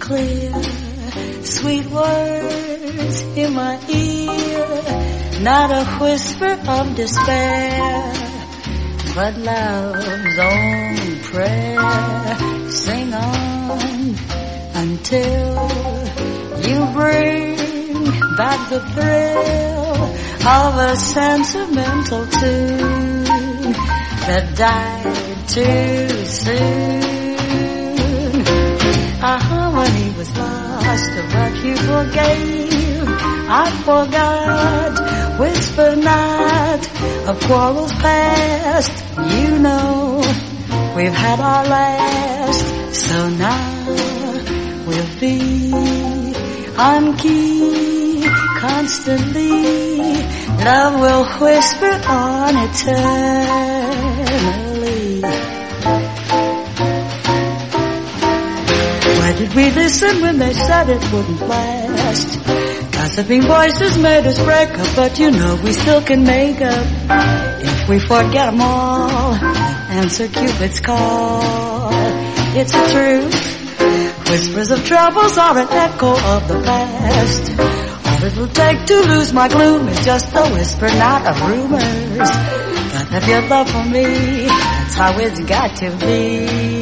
clear, sweet words in my ear, not a whisper of despair, but love's own prayer. Sing on until you bring back the thrill of a sentimental tune that died too soon. Our harmony was lost, but you forgave. I forgot. Whisper not of quarrels past. You know we've had our last, so now we'll be on key constantly. Love will whisper on eternally. Why did we listen when they said it wouldn't last? Gossiping voices made us break up, but you know we still can make up. If we forget them all, answer Cupid's call. It's the truth. Whispers of troubles are an echo of the past. All it'll take to lose my gloom is just a whisper, not of rumors. Gotta have your love for me, that's how it's got to be.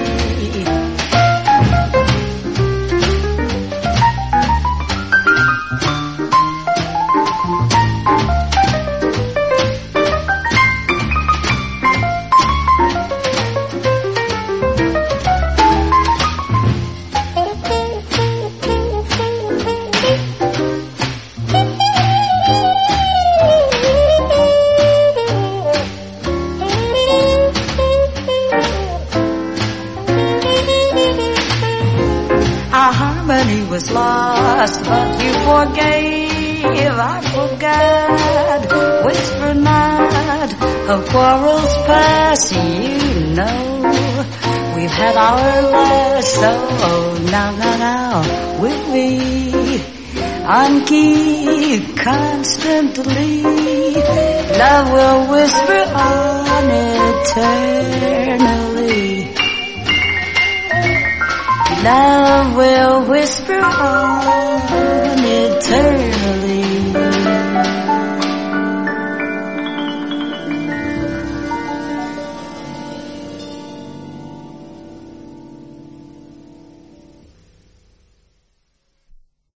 Was lost, but you forgave. I forgot. Whisper not of quarrels past. You know we've had our last. So now we'll be on key constantly. Love will whisper on eternally. Love will whisper on